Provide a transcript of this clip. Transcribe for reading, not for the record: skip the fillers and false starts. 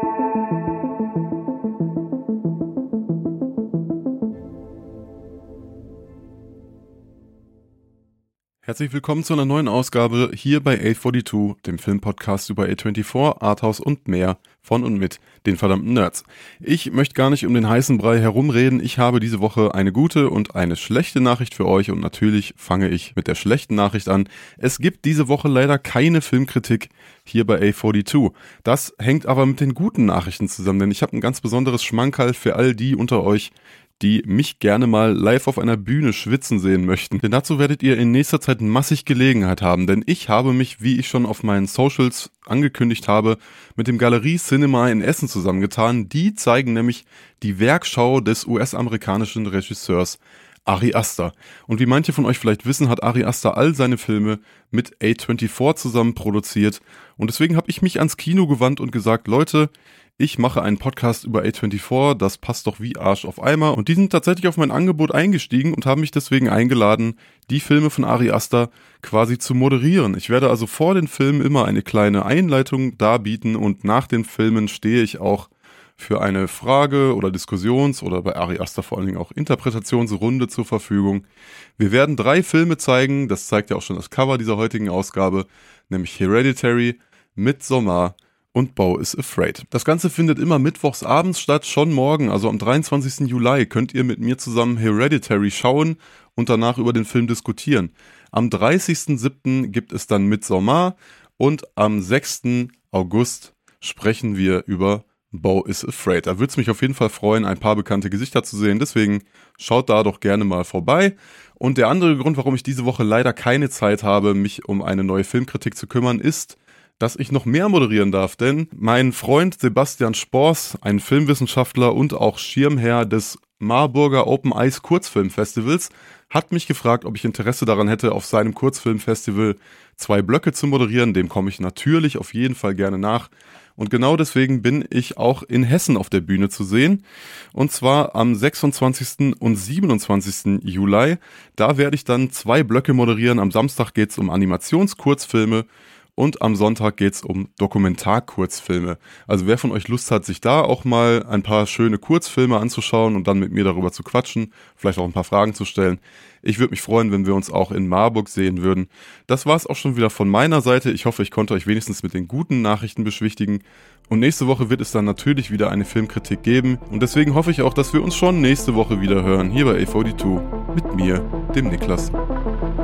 Herzlich willkommen zu einer neuen Ausgabe hier bei A42, dem Filmpodcast über A24, Arthouse und mehr von und mit den verdammten Nerds. Ich möchte gar nicht um den heißen Brei herumreden, ich habe diese Woche eine gute und eine schlechte Nachricht für euch und natürlich fange ich mit der schlechten Nachricht an. Es gibt diese Woche leider keine Filmkritik hier bei A42. Das hängt aber mit den guten Nachrichten zusammen, denn ich habe ein ganz besonderes Schmankerl für all die unter euch, die mich gerne mal live auf einer Bühne schwitzen sehen möchten. Denn dazu werdet ihr in nächster Zeit massig Gelegenheit haben, denn ich habe mich, wie ich schon auf meinen Socials angekündigt habe, mit dem Galerie Cinema in Essen zusammengetan. Die zeigen nämlich die Werkschau des US-amerikanischen Regisseurs Ari Aster. Und wie manche von euch vielleicht wissen, hat Ari Aster all seine Filme mit A24 zusammen produziert. Und deswegen habe ich mich ans Kino gewandt und gesagt, Leute, ich mache einen Podcast über A24, das passt doch wie Arsch auf Eimer. Und die sind tatsächlich auf mein Angebot eingestiegen und haben mich deswegen eingeladen, die Filme von Ari Aster quasi zu moderieren. Ich werde also vor den Filmen immer eine kleine Einleitung darbieten und nach den Filmen stehe ich auch für eine Frage- oder Diskussions- oder bei Ari Aster vor allen Dingen auch Interpretationsrunde zur Verfügung. Wir werden 3 Filme zeigen, das zeigt ja auch schon das Cover dieser heutigen Ausgabe, nämlich Hereditary, Midsommar und Beau is Afraid. Das Ganze findet immer mittwochs abends statt, schon morgen, also am 23. Juli, könnt ihr mit mir zusammen Hereditary schauen und danach über den Film diskutieren. Am 30.07. gibt es dann Midsommar und am 6. August sprechen wir über Beau is Afraid. Da würde es mich auf jeden Fall freuen, ein paar bekannte Gesichter zu sehen, deswegen schaut da doch gerne mal vorbei. Und der andere Grund, warum ich diese Woche leider keine Zeit habe, mich um eine neue Filmkritik zu kümmern, ist, dass ich noch mehr moderieren darf, denn mein Freund Sebastian Spors, ein Filmwissenschaftler und auch Schirmherr des Marburger Open Eyes Kurzfilmfestivals, hat mich gefragt, ob ich Interesse daran hätte, auf seinem Kurzfilmfestival 2 Blöcke zu moderieren. Dem komme ich natürlich auf jeden Fall gerne nach. Und genau deswegen bin ich auch in Hessen auf der Bühne zu sehen. Und zwar am 26. und 27. Juli. Da werde ich dann 2 Blöcke moderieren. Am Samstag geht es um Animationskurzfilme. Und am Sonntag geht's um Dokumentarkurzfilme. Also wer von euch Lust hat, sich da auch mal ein paar schöne Kurzfilme anzuschauen und dann mit mir darüber zu quatschen, vielleicht auch ein paar Fragen zu stellen. Ich würde mich freuen, wenn wir uns auch in Marburg sehen würden. Das war's auch schon wieder von meiner Seite. Ich hoffe, ich konnte euch wenigstens mit den guten Nachrichten beschwichtigen. Und nächste Woche wird es dann natürlich wieder eine Filmkritik geben. Und deswegen hoffe ich auch, dass wir uns schon nächste Woche wieder hören, hier bei A42, mit mir, dem Niklas.